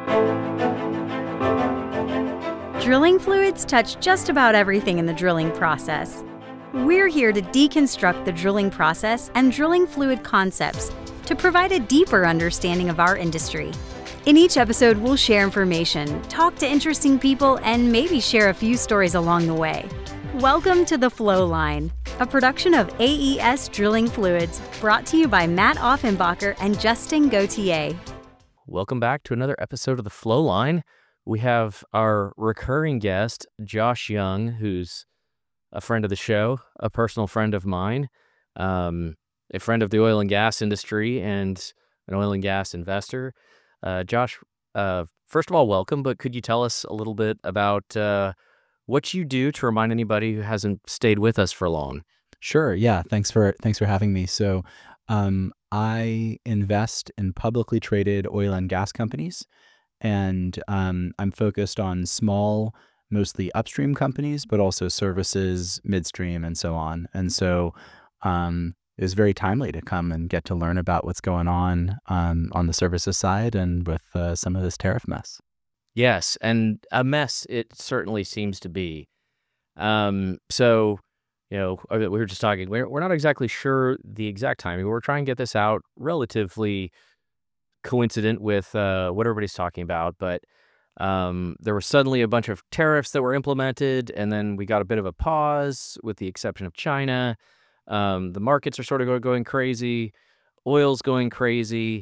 Drilling fluids touch just about everything in the drilling process. We're here to deconstruct the drilling process and drilling fluid concepts to provide a deeper understanding of our industry. In each episode, we'll share information, talk to interesting people, and maybe share a few stories along the way. Welcome to The Flow Line, a production of AES Drilling Fluids, brought to you by Matt Offenbacher and Justin Gauthier. Welcome back to another episode of The Flow Line. We have our recurring guest, Josh Young, who's a friend of the show, a personal friend of mine, a friend of the oil and gas industry, and an oil and gas investor. Josh, first of all, welcome, but could you tell us a little bit about what you do to remind anybody who hasn't stayed with us for long? Sure. Yeah. Thanks for having me. So, I invest in publicly traded oil and gas companies, and I'm focused on small, mostly upstream companies, but also services, midstream, and so on. And so, it's very timely to come and get to learn about what's going on the services side and with some of this tariff mess. Yes, and a mess it certainly seems to be. So, we were just talking. We're not exactly sure the exact timing. We're trying to get this out relatively coincident with what everybody's talking about. But there were suddenly a bunch of tariffs that were implemented, and then we got a bit of a pause, with the exception of China. The markets are sort of going crazy. Oil's going crazy.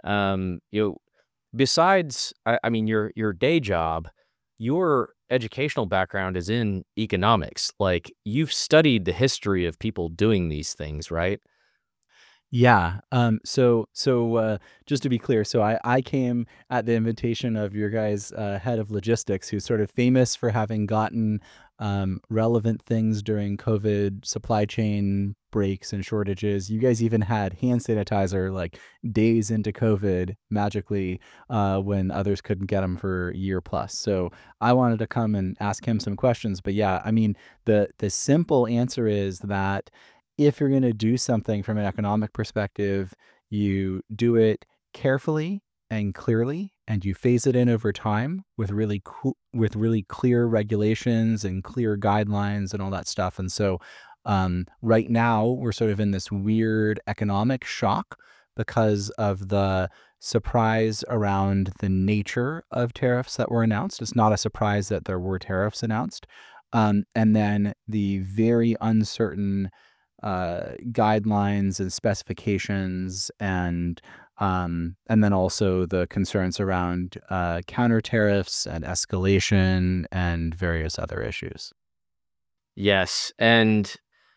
Besides, I mean, your day job, your educational background is in economics. Like, you've studied the history of people doing these things, right? Yeah. So just to be clear, so I came at the invitation of your guys' head of logistics, who's sort of famous for having gotten relevant things during COVID supply chain breaks and shortages. You guys even had hand sanitizer like days into COVID magically when others couldn't get them for a year plus. So I wanted to come and ask him some questions. But yeah, I mean, the simple answer is that if you're going to do something from an economic perspective, you do it carefully and clearly, and you phase it in over time with really clear regulations and clear guidelines and all that stuff. And so right now we're sort of in this weird economic shock because of the surprise around the nature of tariffs that were announced. It's not a surprise that there were tariffs announced. And then the very uncertain guidelines and specifications, and then also the concerns around counter tariffs and escalation and various other issues. Yes, and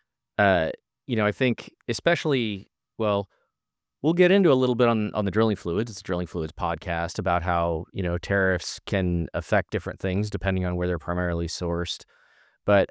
I think especially, well, we'll get into a little bit on the drilling fluids. It's a drilling fluids podcast about how tariffs can affect different things depending on where they're primarily sourced. But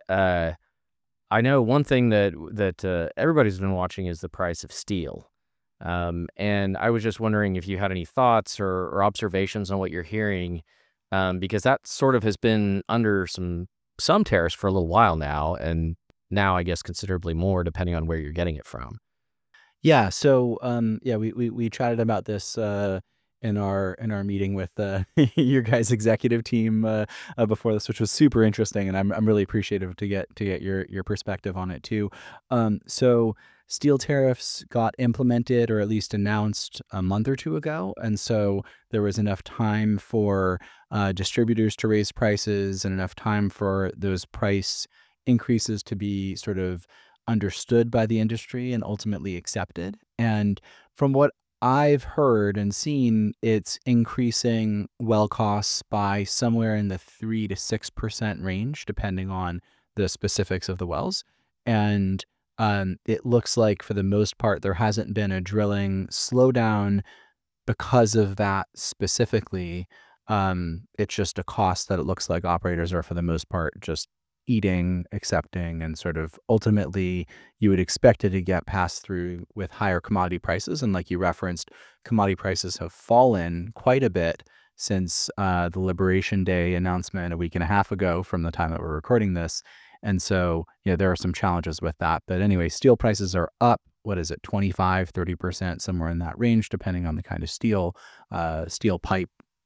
I know one thing that everybody's been watching is the price of steel. And I was just wondering if you had any thoughts or observations on what you're hearing, because that sort of has been under some tariffs for a little while now, and now I guess considerably more depending on where you're getting it from. Yeah. So we chatted about this in our meeting with your guys' executive team before this, which was super interesting, and I'm really appreciative to get your perspective on it too. So steel tariffs got implemented, or at least announced, a month or two ago, and so there was enough time for distributors to raise prices and enough time for those price increases to be sort of understood by the industry and ultimately accepted. And from what I've heard and seen, it's increasing well costs by somewhere in the 3 to 6% range, depending on the specifics of the wells. And it looks like, for the most part, there hasn't been a drilling slowdown because of that specifically. It's just a cost that it looks like operators are, for the most part, just eating, accepting, and sort of ultimately you would expect it to get passed through with higher commodity prices. And like you referenced, commodity prices have fallen quite a bit since the Liberation Day announcement a week and a half ago from the time that we're recording this. And so, there are some challenges with that. But anyway, steel prices are up, what is it, 25, 30%, somewhere in that range, depending on the kind of steel pipe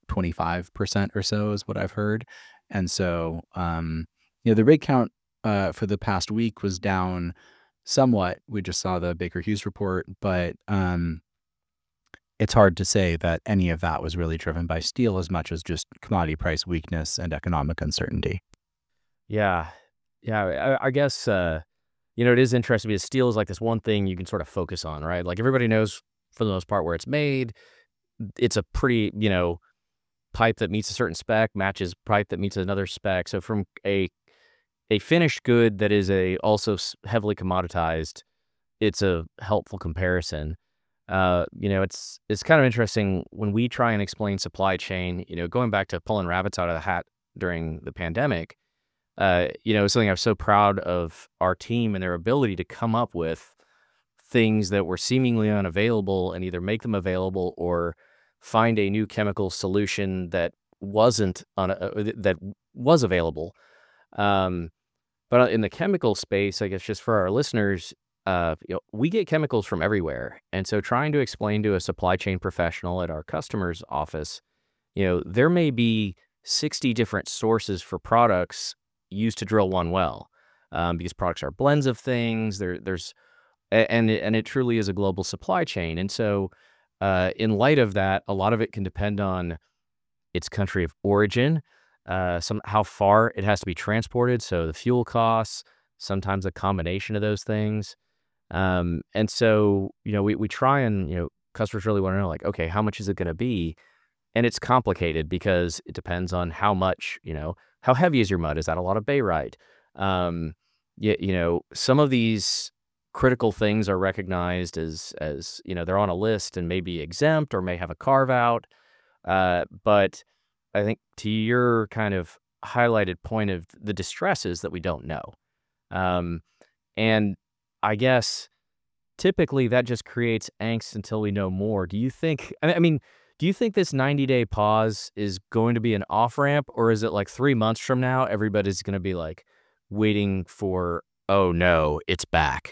25% or so is what I've heard. And so, the rig count for the past week was down somewhat. We just saw the Baker Hughes report, but it's hard to say that any of that was really driven by steel as much as just commodity price weakness and economic uncertainty. Yeah. Yeah. I guess, it is interesting because steel is like this one thing you can sort of focus on, right? Like everybody knows for the most part where it's made. It's a pretty, pipe that meets a certain spec, matches pipe that meets another spec. So from a finished good that is also heavily commoditized, it's a helpful comparison. It's kind of interesting when we try and explain supply chain, going back to pulling rabbits out of the hat during the pandemic, something I'm so proud of our team and their ability to come up with things that were seemingly unavailable and either make them available or find a new chemical solution that that was available. But in the chemical space, I guess just for our listeners, we get chemicals from everywhere. And so trying to explain to a supply chain professional at our customer's office, there may be 60 different sources for products used to drill one well. Because products are blends of things. And it truly is a global supply chain. And so in light of that, a lot of it can depend on its country of origin, how far it has to be transported. So the fuel costs, sometimes a combination of those things. And so, we try and, customers really want to know, like, okay, how much is it going to be? And it's complicated because it depends on how much, how heavy is your mud? Is that a lot of barite? Some of these critical things are recognized as they're on a list and may be exempt or may have a carve out. But I think to your kind of highlighted point of the distresses that we don't know. And I guess typically that just creates angst until we know more. Do you think, do you think this 90-day pause is going to be an off-ramp, or is it like 3 months from now, everybody's going to be like waiting for, oh no, it's back?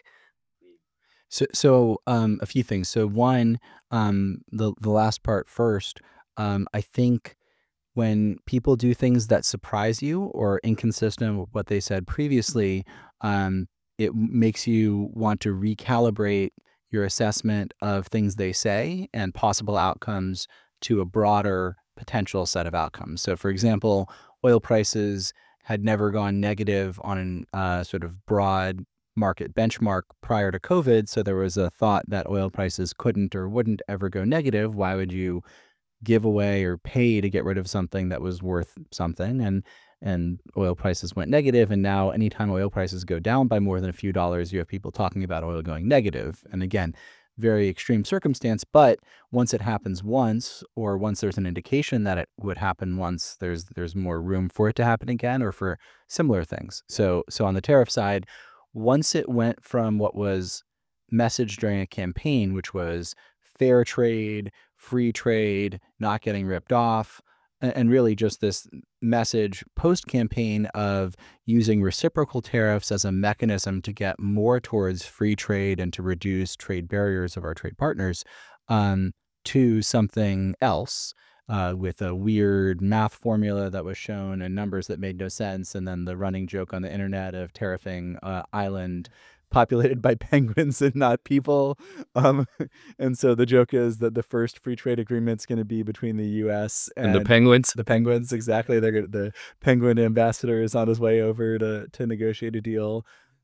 So a few things. So one, the last part first. I think when people do things that surprise you or inconsistent with what they said previously, it makes you want to recalibrate your assessment of things they say and possible outcomes to a broader potential set of outcomes. So, for example, oil prices had never gone negative on a sort of broad market benchmark prior to COVID. So there was a thought that oil prices couldn't or wouldn't ever go negative. Why would you give away or pay to get rid of something that was worth something? And oil prices went negative, and now anytime oil prices go down by more than a few dollars, you have people talking about oil going negative. And again, very extreme circumstance, but once it happens once, or once there's an indication that it would happen once, there's more room for it to happen again, or for similar things. So on the tariff side, once it went from what was messaged during a campaign, which was fair trade, free trade, not getting ripped off, and really just this message post-campaign of using reciprocal tariffs as a mechanism to get more towards free trade and to reduce trade barriers of our trade partners, to something else, with a weird math formula that was shown and numbers that made no sense, and then the running joke on the internet of tariffing island populated by penguins and not people. And so the joke is that the first free trade agreement's going to be between the U.S. and the penguins. The penguins, exactly. The penguin ambassador is on his way over to negotiate a deal.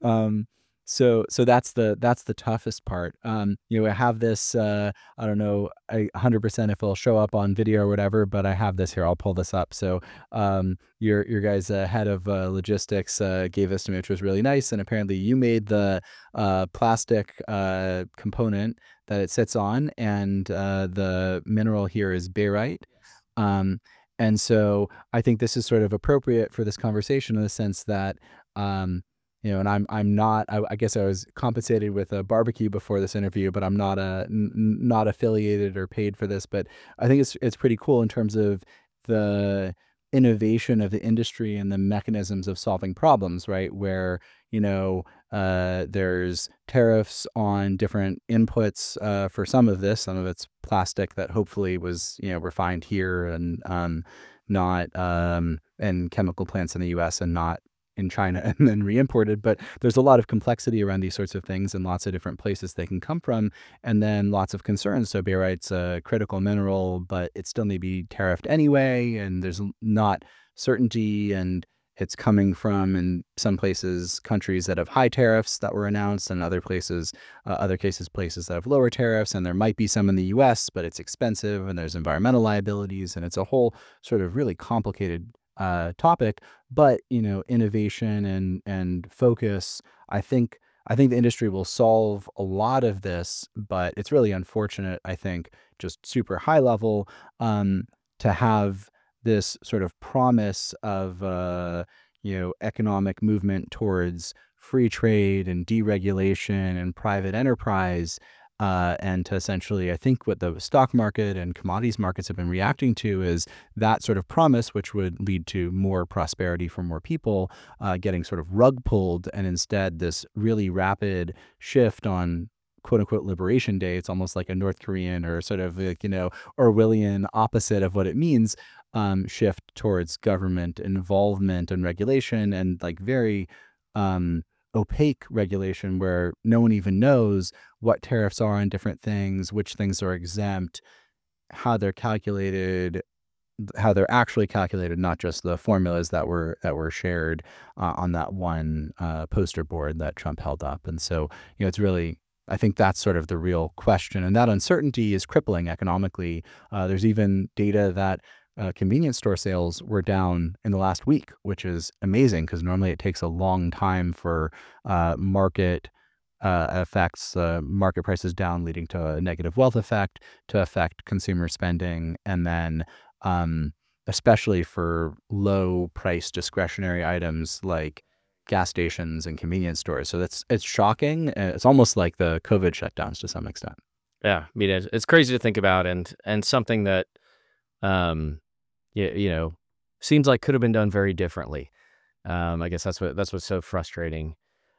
So that's the toughest part. I have this, I don't know 100% if it'll show up on video or whatever, but I have this here. I'll pull this up. So your guys' head of logistics gave this to me, which was really nice. And apparently you made the plastic component that it sits on, and the mineral here is barite. And so I think this is sort of appropriate for this conversation in the sense that, and I'm not, I guess I was compensated with a barbecue before this interview, but I'm not not affiliated or paid for this. But I think it's pretty cool in terms of the innovation of the industry and the mechanisms of solving problems, right? Where, there's tariffs on different inputs for some of this. Some of it's plastic that hopefully was, refined here and not in chemical plants in the U.S. and not in China and then re-imported. But there's a lot of complexity around these sorts of things and lots of different places they can come from, and then lots of concerns. So barite's a critical mineral, but it still may be tariffed anyway, and there's not certainty, and it's coming from, in some places, countries that have high tariffs that were announced, and other cases, places that have lower tariffs, and there might be some in the U.S., but it's expensive, and there's environmental liabilities, and it's a whole sort of really complicated topic. But innovation and focus, I think the industry will solve a lot of this, but it's really unfortunate, I think, just super high level, to have this sort of promise of economic movement towards free trade and deregulation and private enterprise, and to essentially, I think what the stock market and commodities markets have been reacting to is that sort of promise, which would lead to more prosperity for more people, getting sort of rug pulled, and instead this really rapid shift on quote unquote Liberation Day. It's almost like a North Korean or sort of like, Orwellian opposite of what it means, shift towards government involvement and regulation, and like very opaque regulation where no one even knows what tariffs are on different things, which things are exempt, how they're calculated, how they're actually calculated, not just the formulas that were shared on that one poster board that Trump held up. And so, it's really, I think that's sort of the real question. And that uncertainty is crippling economically. There's even data that convenience store sales were down in the last week, which is amazing because normally it takes a long time for market effects, market prices down leading to a negative wealth effect to affect consumer spending. And then especially for low price discretionary items like gas stations and convenience stores. So it's shocking. It's almost like the COVID shutdowns to some extent. Yeah, I mean, it's crazy to think about, and something that seems like could have been done very differently. I guess that's what's so frustrating.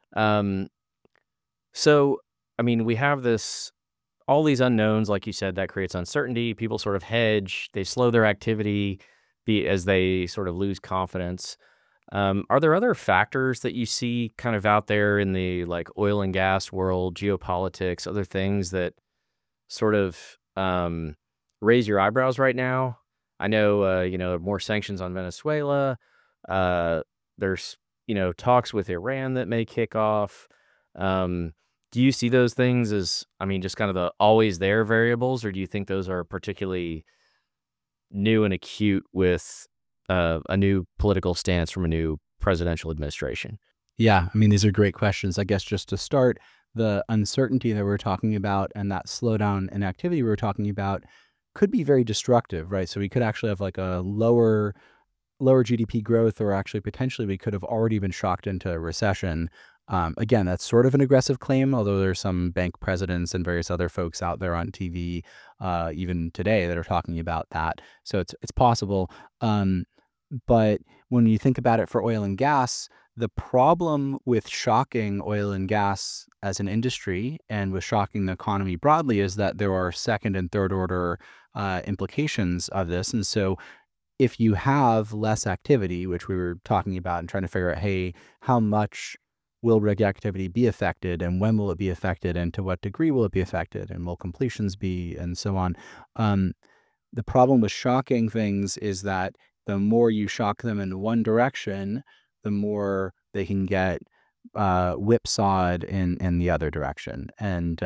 So, I mean, we have all these unknowns, like you said, that creates uncertainty. People sort of hedge, they slow their activity as they sort of lose confidence. Are there other factors that you see kind of out there in the like oil and gas world, geopolitics, other things that sort of raise your eyebrows right now? I know, more sanctions on Venezuela. There's, talks with Iran that may kick off. Do you see those things as, I mean, just kind of the always there variables, or do you think those are particularly new and acute with a new political stance from a new presidential administration? Yeah, I mean, these are great questions. I guess just to start, the uncertainty that we're talking about and that slowdown in activity we were talking about could be very destructive, right? So we could actually have like a lower GDP growth, or actually potentially we could have already been shocked into a recession. Again, that's sort of an aggressive claim, although there's some bank presidents and various other folks out there on TV, even today, that are talking about that. So it's possible. But when you think about it for oil and gas, the problem with shocking oil and gas as an industry and with shocking the economy broadly is that there are second and third order implications of this. And so if you have less activity, which we were talking about and trying to figure out, hey, how much will rig activity be affected, and when will it be affected, and to what degree will it be affected, and will completions be, and so on. The problem with shocking things is that the more you shock them in one direction, the more they can get whipsawed in the other direction. And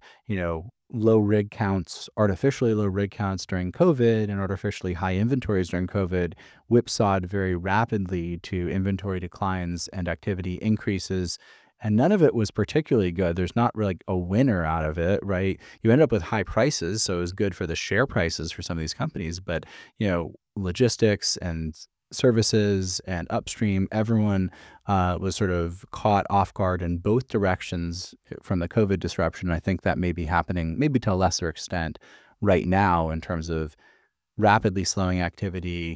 artificially low rig counts during COVID and artificially high inventories during COVID whipsawed very rapidly to inventory declines and activity increases. And none of it was particularly good. There's not really a winner out of it, right? You end up with high prices, so it was good for the share prices for some of these companies. But, logistics and services and upstream, everyone was sort of caught off guard in both directions from the COVID disruption. I think that may be happening, maybe to a lesser extent right now, in terms of rapidly slowing activity,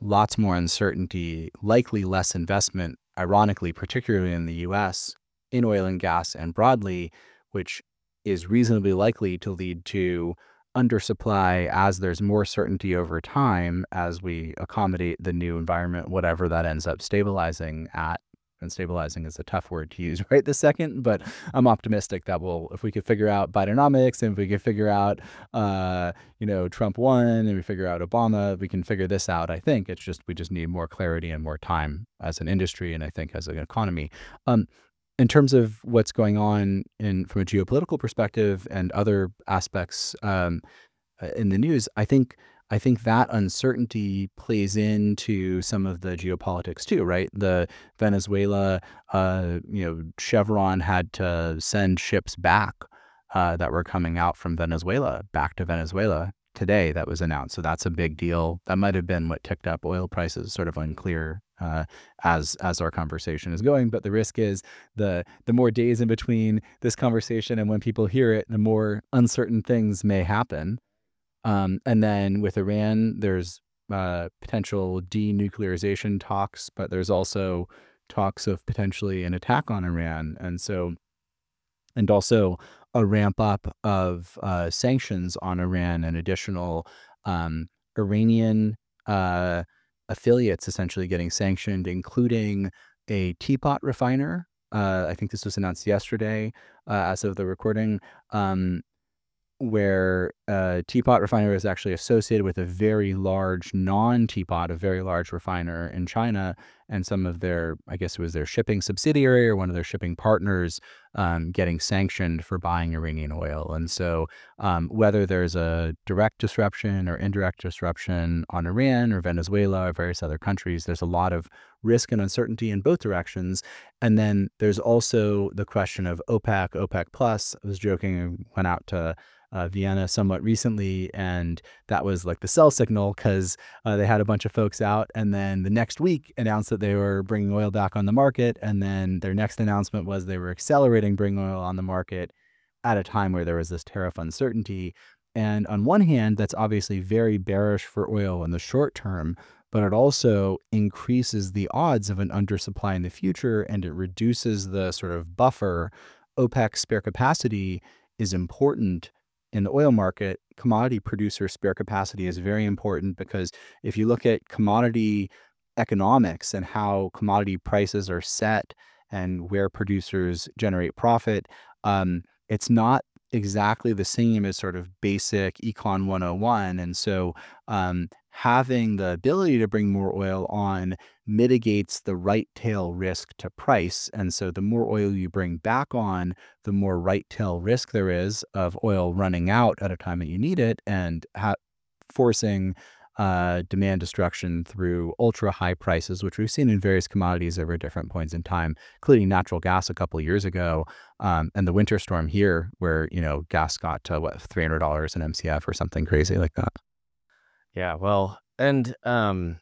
lots more uncertainty, likely less investment, ironically, particularly in the US, in oil and gas and broadly, which is reasonably likely to lead to undersupply as there's more certainty over time as we accommodate the new environment, whatever that ends up stabilizing at. And stabilizing is a tough word to use right this second, but I'm optimistic that if we could figure out Bidenomics, and if we could figure out, Trump won, and we figure out Obama, we can figure this out. I think we just need more clarity and more time as an industry, and I think as an economy. In terms of what's going on from a geopolitical perspective and other aspects in the news, I think that uncertainty plays into some of the geopolitics too, right? The Venezuela, Chevron had to send ships back that were coming out from Venezuela back to Venezuela today. That was announced, so that's a big deal. That might have been what ticked up oil prices. Sort of unclear as our conversation is going, but the risk is the more days in between this conversation and when people hear it, the more uncertain things may happen. And then with Iran, there's potential denuclearization talks, but there's also talks of potentially an attack on Iran, and also a ramp up of sanctions on Iran and additional Iranian affiliates essentially getting sanctioned, including a teapot refiner. I think this was announced yesterday as of the recording. Where Teapot Refinery is actually associated with a very large non-Teapot, a very large refiner in China, and some of their, I guess it was their shipping subsidiary or one of their shipping partners getting sanctioned for buying Iranian oil. And so whether there's a direct disruption or indirect disruption on Iran or Venezuela or various other countries, there's a lot of risk and uncertainty in both directions. And then there's also the question of OPEC Plus. I was joking, I went out to Vienna somewhat recently, and that was like the sell signal because they had a bunch of folks out, and then the next week announced that they were bringing oil back on the market, and then their next announcement was they were accelerating bringing oil on the market at a time where there was this tariff uncertainty. And on one hand, that's obviously very bearish for oil in the short term, but it also increases the odds of an undersupply in the future, and it reduces the sort of buffer. OPEC spare capacity is important in the oil market. Commodity producer spare capacity is very important because if you look at commodity economics and how commodity prices are set and where producers generate profit, it's not exactly the same as sort of basic Econ 101. And so having the ability to bring more oil on mitigates the right tail risk to price. And so the more oil you bring back on, the more right tail risk there is of oil running out at a time that you need it and forcing demand destruction through ultra high prices, which we've seen in various commodities over different points in time, including natural gas a couple of years ago, and the winter storm here where, gas got to $300 an MCF or something crazy like that. Yeah, well, and kind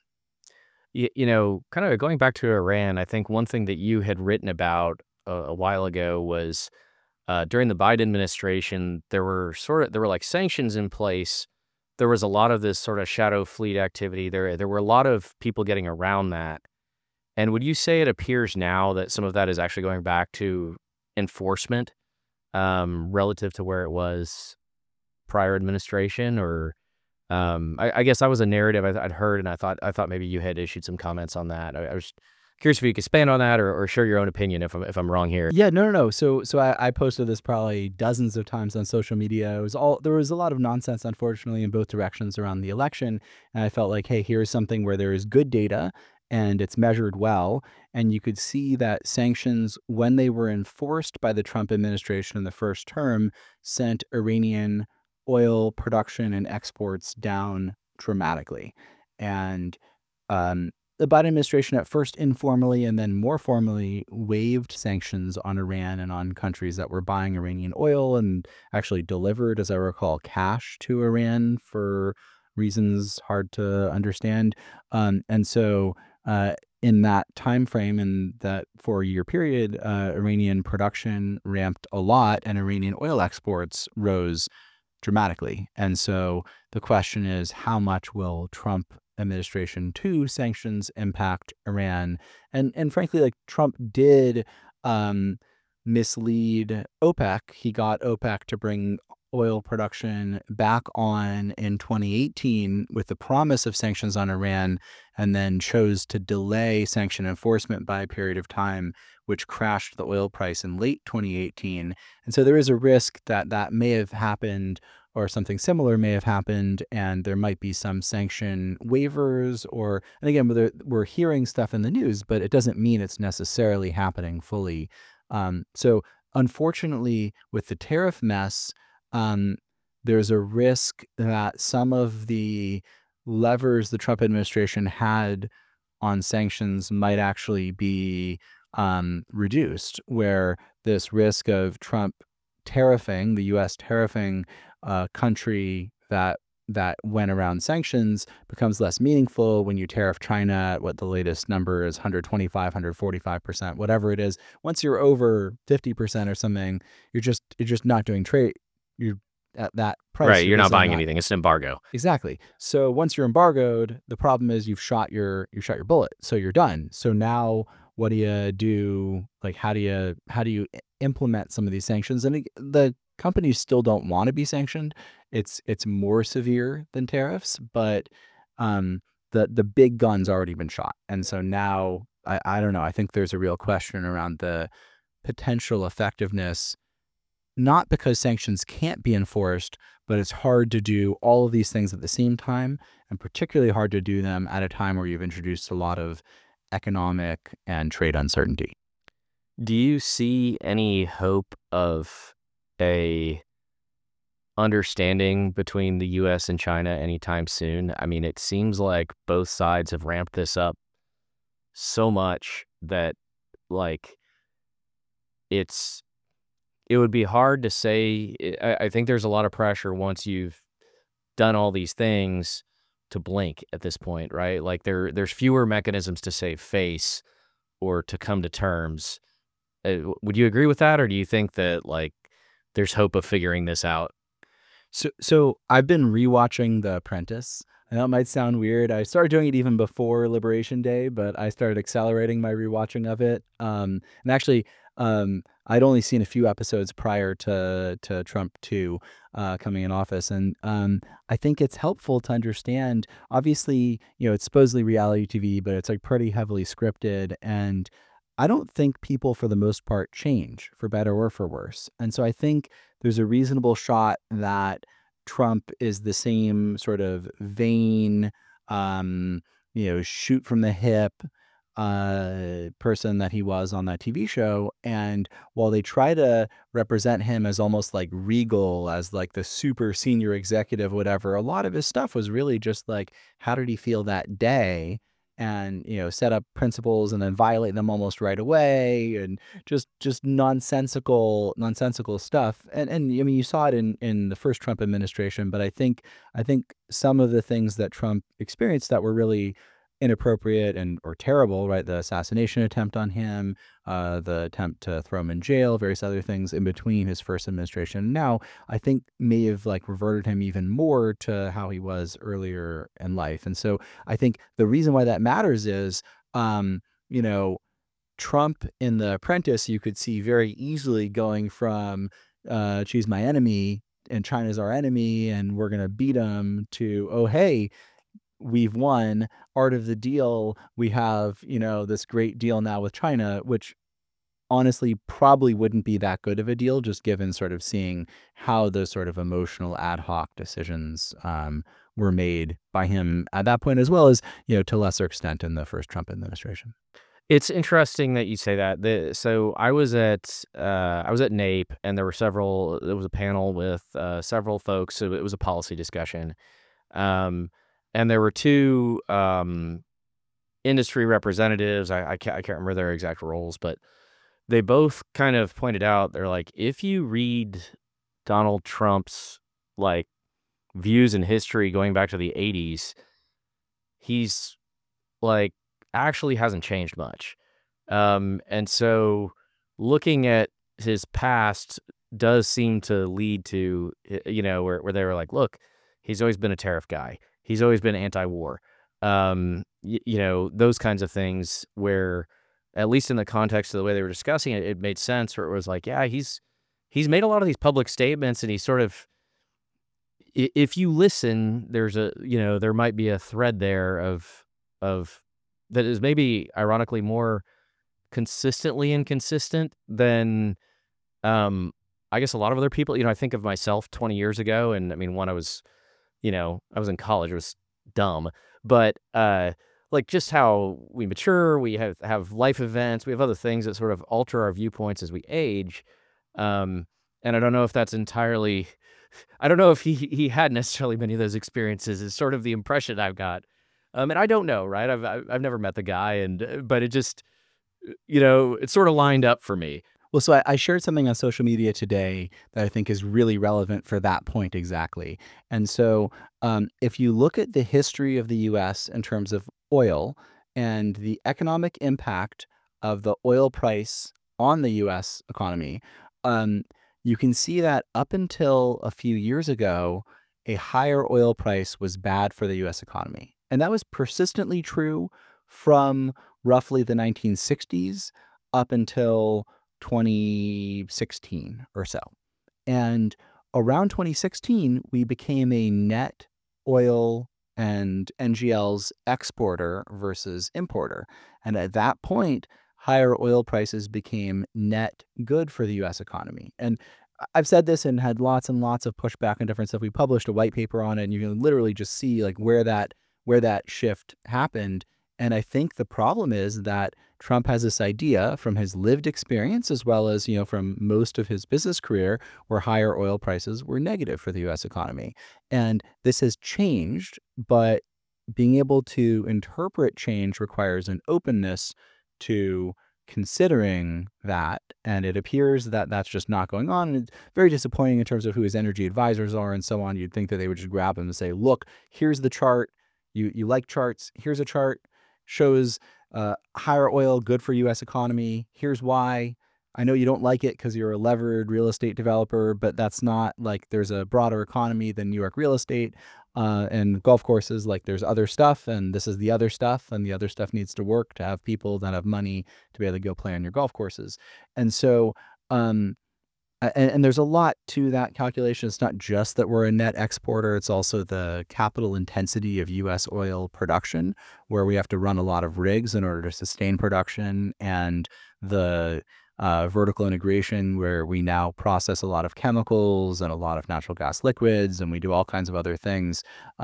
of going back to Iran, I think one thing that you had written about a while ago was during the Biden administration, there were like sanctions in place. There was a lot of this sort of shadow fleet activity. There were a lot of people getting around that. And would you say it appears now that some of that is actually going back to enforcement relative to where it was prior administration? Or I guess that was a narrative I'd heard, and I thought maybe you had issued some comments on that. I was curious if you could expand on that or share your own opinion if I'm wrong here. Yeah, no. So I posted this probably dozens of times on social media. There was a lot of nonsense, unfortunately, in both directions around the election. And I felt like, hey, here's something where there is good data and it's measured well. And you could see that sanctions, when they were enforced by the Trump administration in the first term, sent Iranian oil production and exports down dramatically. And the Biden administration at first informally and then more formally waived sanctions on Iran and on countries that were buying Iranian oil, and actually delivered, as I recall, cash to Iran for reasons hard to understand. And so in that time frame, in that 4-year period, Iranian production ramped a lot and Iranian oil exports rose dramatically. And so the question is, how much will Trump administration to sanctions impact Iran. And frankly, like Trump did mislead OPEC. He got OPEC to bring oil production back on in 2018 with the promise of sanctions on Iran, and then chose to delay sanction enforcement by a period of time, which crashed the oil price in late 2018. And so there is a risk that that may have happened, or something similar may have happened, and there might be some sanction waivers, or, and again, we're hearing stuff in the news, but it doesn't mean it's necessarily happening fully. So unfortunately, with the tariff mess, there's a risk that some of the levers the Trump administration had on sanctions might actually be reduced, where this risk of Trump tariffing, the U.S. tariffing a country that went around sanctions becomes less meaningful when you tariff China at what the latest number is, 125, 145%, whatever it is. Once you're over 50% or something, you're just not doing trade. You're at that price. Right, you're not buying anything. It's an embargo. Exactly. So once you're embargoed, the problem is you've shot your bullet. So you're done. So now what do you do? Like, how do you implement some of these sanctions? And the companies still don't want to be sanctioned. It's more severe than tariffs, but the big gun's already been shot. And so now I don't know. I think there's a real question around the potential effectiveness, not because sanctions can't be enforced, but it's hard to do all of these things at the same time, and particularly hard to do them at a time where you've introduced a lot of economic and trade uncertainty. Do you see any hope of a understanding between the U.S. and China anytime soon? I mean, it seems like both sides have ramped this up so much that, like, it would be hard to say. I think there's a lot of pressure once you've done all these things to blink at this point, right? Like there's fewer mechanisms to save face or to come to terms. Would you agree with that, or do you think that like there's hope of figuring this out? So I've been rewatching The Apprentice. I know it might sound weird. I started doing it even before Liberation Day, but I started accelerating my rewatching of it. And actually, I'd only seen a few episodes prior to Trump 2 coming in office. And I think it's helpful to understand, obviously, it's supposedly reality TV, but it's like pretty heavily scripted. And I don't think people, for the most part, change for better or for worse. And so I think there's a reasonable shot that Trump is the same sort of vain, shoot from the hip person that he was on that TV show. And while they try to represent him as almost like regal, as like the super senior executive, whatever, a lot of his stuff was really just like, how did he feel that day? And set up principles and then violate them almost right away, and just nonsensical stuff. And I mean, you saw it in the first Trump administration, but I think some of the things that Trump experienced that were really inappropriate or terrible, right? The assassination attempt on him, the attempt to throw him in jail, various other things in between his first administration. Now, I think may have like reverted him even more to how he was earlier in life. And so I think the reason why that matters is, Trump in The Apprentice, you could see very easily going from she's my enemy and China's our enemy and we're going to beat him, to, oh, hey, we've won, art of the deal. We have, this great deal now with China, which honestly probably wouldn't be that good of a deal, just given sort of seeing how those sort of emotional ad hoc decisions were made by him at that point, as well as, to a lesser extent in the first Trump administration. It's interesting that you say that. So I was at NAPE, and there was a panel with several folks. So it was a policy discussion. And there were two industry representatives. I can't remember their exact roles, but they both kind of pointed out, they're like, if you read Donald Trump's like views in history going back to the 80s, he's like actually hasn't changed much. And so looking at his past does seem to lead to, where they were like, look, he's always been a tariff guy. He's always been anti-war. those kinds of things where, at least in the context of the way they were discussing it, it made sense. Where it was like, yeah, he's made a lot of these public statements, and he's sort of, if you listen, there might be a thread there of that is maybe ironically more consistently inconsistent than, I guess, a lot of other people. I think of myself 20 years ago, and I mean, when I was in college, it was dumb, but like just how we mature, we have life events, we have other things that sort of alter our viewpoints as we age. And I don't know if that's entirely, I don't know if he had necessarily many of those experiences, is sort of the impression I've got. And I don't know, right? I've never met the guy, and but it just, it sort of lined up for me. Well, so I shared something on social media today that I think is really relevant for that point exactly. And so, if you look at the history of the U.S. in terms of oil and the economic impact of the oil price on the U.S. economy, you can see that up until a few years ago, a higher oil price was bad for the U.S. economy. And that was persistently true from roughly the 1960s up until 2016 or so. And around 2016, we became a net oil and NGLs exporter versus importer. And at that point, higher oil prices became net good for the U.S. economy. And I've said this and had lots and lots of pushback and different stuff. We published a white paper on it, and you can literally just see like where that shift happened. And I think the problem is that Trump has this idea from his lived experience, as well as, from most of his business career, where higher oil prices were negative for the U.S. economy. And this has changed, but being able to interpret change requires an openness to considering that. And it appears that that's just not going on. And it's very disappointing in terms of who his energy advisors are and so on. You'd think that they would just grab him and say, look, here's the chart. You like charts. Here's a chart. Shows higher oil good for U.S. economy. Here's why. I know you don't like it because you're a levered real estate developer, but that's not like there's a broader economy than New York real estate and golf courses. Like there's other stuff, and this is the other stuff, and the other stuff needs to work to have people that have money to be able to go play on your golf courses. And so, and there's a lot to that calculation. It's not just that we're a net exporter. It's also the capital intensity of U.S. oil production, where we have to run a lot of rigs in order to sustain production, and the vertical integration, where we now process a lot of chemicals and a lot of natural gas liquids, and we do all kinds of other things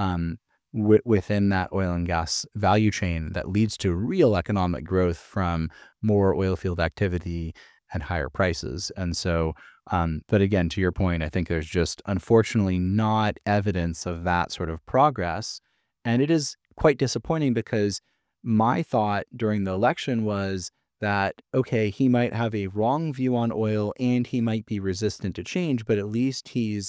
within that oil and gas value chain that leads to real economic growth from more oil field activity and higher prices. And so, but again, to your point, I think there's just unfortunately not evidence of that sort of progress. And it is quite disappointing, because my thought during the election was that, okay, he might have a wrong view on oil and he might be resistant to change, but at least he's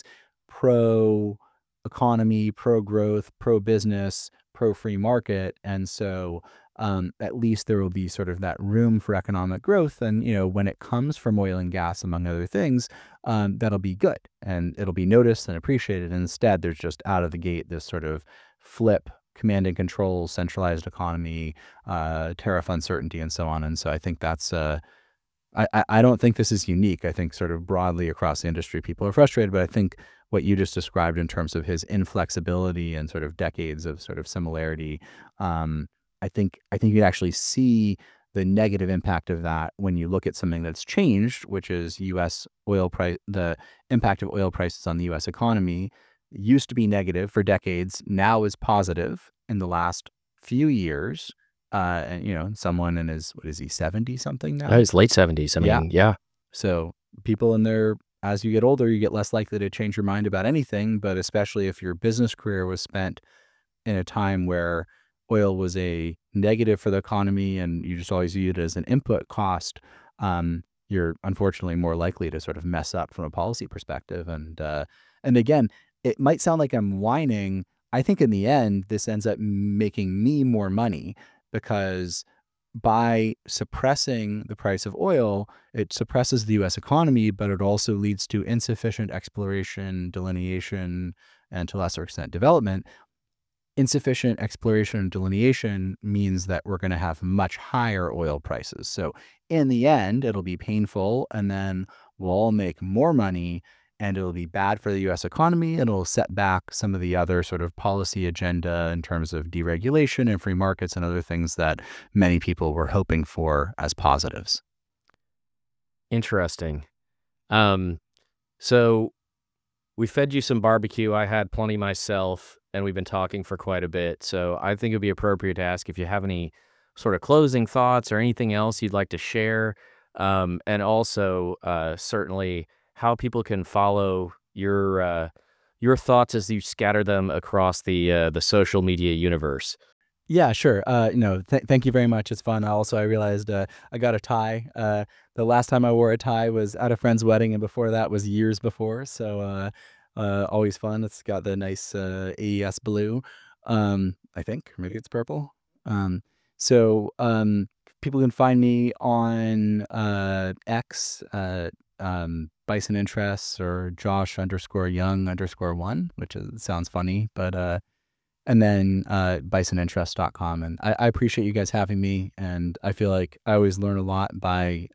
pro-economy, pro-growth, pro-business, pro-free market. And so at least there will be sort of that room for economic growth. And, when it comes from oil and gas, among other things, that'll be good and it'll be noticed and appreciated. And instead, there's just out of the gate this sort of flip, command and control, centralized economy, tariff uncertainty, and so on. And so I think that's, I don't think this is unique. I think sort of broadly across the industry, people are frustrated, but I think what you just described in terms of his inflexibility and sort of decades of sort of similarity, I think you'd actually see the negative impact of that when you look at something that's changed, which is U.S. oil price. The impact of oil prices on the U.S. economy used to be negative for decades, now is positive in the last few years. And someone in his, what is he, 70 something now? His late 70s. I mean, yeah. So people in their, as you get older, you get less likely to change your mind about anything, but especially if your business career was spent in a time where oil was a negative for the economy and you just always viewed it as an input cost, you're unfortunately more likely to sort of mess up from a policy perspective. And again, it might sound like I'm whining. I think in the end, this ends up making me more money, because by suppressing the price of oil, it suppresses the U.S. economy, but it also leads to insufficient exploration, delineation, and to a lesser extent development. insufficient exploration and delineation means that we're going to have much higher oil prices. So in the end, it'll be painful, and then we'll all make more money, and it'll be bad for the U.S. economy, and it'll set back some of the other sort of policy agenda in terms of deregulation and free markets and other things that many people were hoping for as positives. Interesting. So we fed you some barbecue. I had plenty myself, and we've been talking for quite a bit. So I think it would be appropriate to ask if you have any sort of closing thoughts or anything else you'd like to share. And also, certainly, how people can follow your thoughts as you scatter them across the social media universe. Yeah, sure. Thank you very much. It's fun. I realized I got a tie. The last time I wore a tie was at a friend's wedding, and before that was years before. So always fun. It's got the nice AES blue. I think maybe it's purple. So people can find me on X, Bison Interests, or Josh_Young_1, which sounds funny, but and then bisoninterest.com. And I appreciate you guys having me, and I feel like I always learn a lot by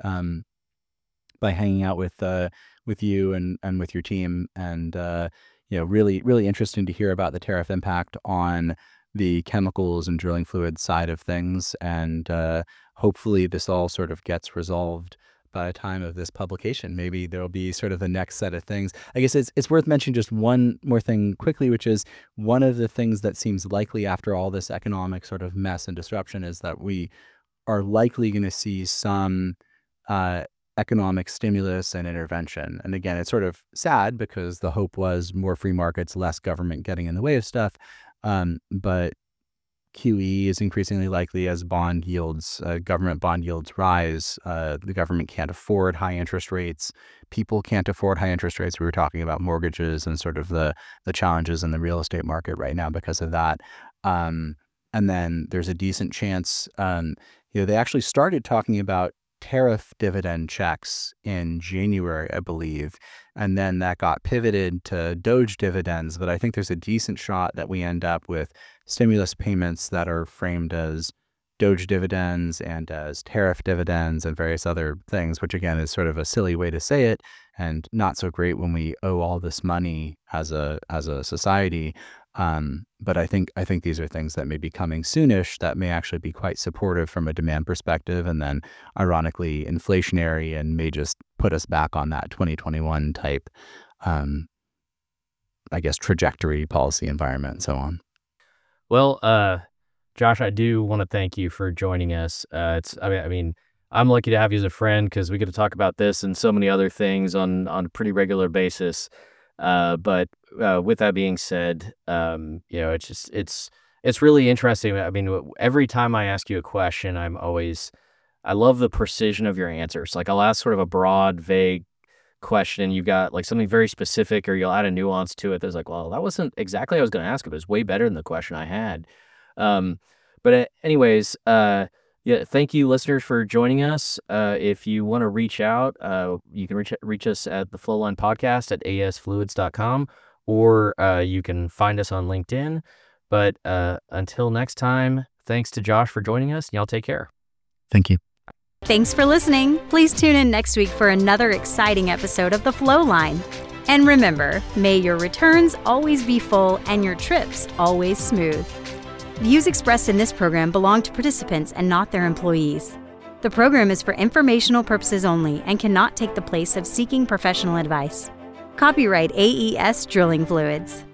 hanging out with you and with your team, and really, really interesting to hear about the tariff impact on the chemicals and drilling fluid side of things, and hopefully this all sort of gets resolved by the time of this publication. Maybe there'll be sort of the next set of things. I guess it's worth mentioning just one more thing quickly, which is one of the things that seems likely after all this economic sort of mess and disruption is that we are likely going to see some economic stimulus and intervention. And again, it's sort of sad because the hope was more free markets, less government getting in the way of stuff. But QE is increasingly likely as bond yields, government bond yields rise. The government can't afford high interest rates. People can't afford high interest rates. We were talking about mortgages and sort of the challenges in the real estate market right now because of that. And then there's a decent chance, they actually started talking about tariff dividend checks in January, I believe, and then that got pivoted to Doge dividends. But I think there's a decent shot that we end up with stimulus payments that are framed as Doge dividends and as tariff dividends and various other things, which again is sort of a silly way to say it and not so great when we owe all this money as a society. But I think these are things that may be coming soonish that may actually be quite supportive from a demand perspective, and then ironically inflationary, and may just put us back on that 2021 type, trajectory, policy environment, and so on. Well, Josh, I do want to thank you for joining us. I'm lucky to have you as a friend because we get to talk about this and so many other things on a pretty regular basis. But with that being said, it's really interesting. I mean, every time I ask you a question, I love the precision of your answers. Like I'll ask sort of a broad, vague question, and you've got like something very specific, or you'll add a nuance to it. There's like, well, that wasn't exactly what I was going to ask, but it's way better than the question I had. Anyways, thank you, listeners, for joining us. If you want to reach out, you can reach us at the Flowline Podcast at asfluids.com, or you can find us on LinkedIn. But until next time, thanks to Josh for joining us, and y'all take care. Thank you. Thanks for listening. Please tune in next week for another exciting episode of The Flowline. And remember, may your returns always be full and your trips always smooth. Views expressed in this program belong to participants and not their employees. The program is for informational purposes only and cannot take the place of seeking professional advice. Copyright AES Drilling Fluids.